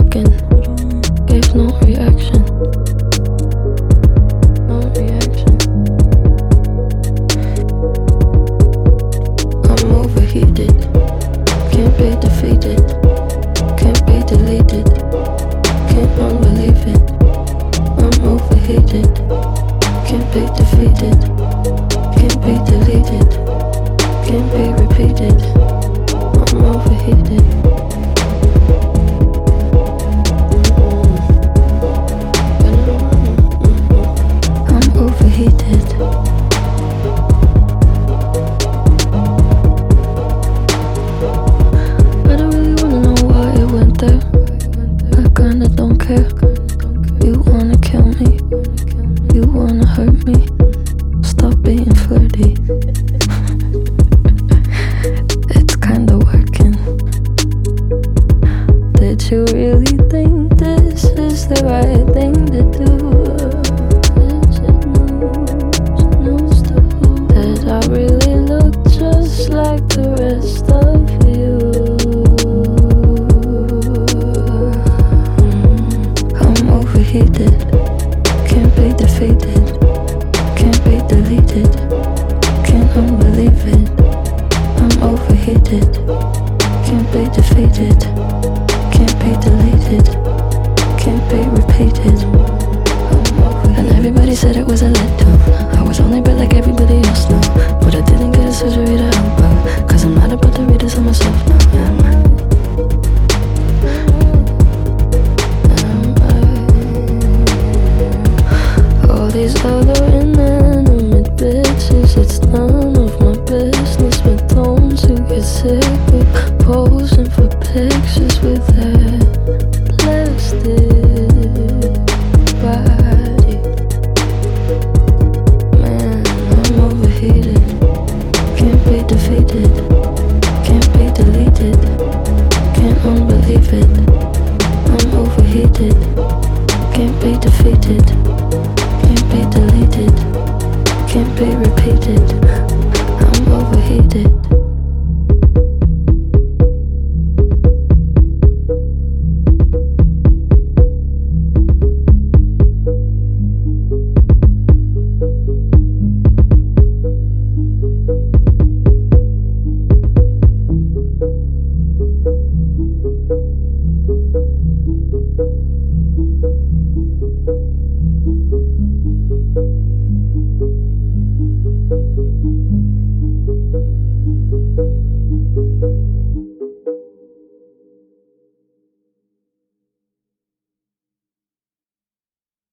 looking, gave no reaction. No reaction. I'm overheated, can't be defeated, can't be deleted, can't unbelieve it. I'm overheated, can't be defeated, can't be deleted, can't be repeated. I'm overheated. I'm overheated. I don't really wanna know why it went there. I kinda don't care. You wanna kill me, you wanna hurt me. Stop being flirty. It's kinda working. Did you really think this is the right thing to do?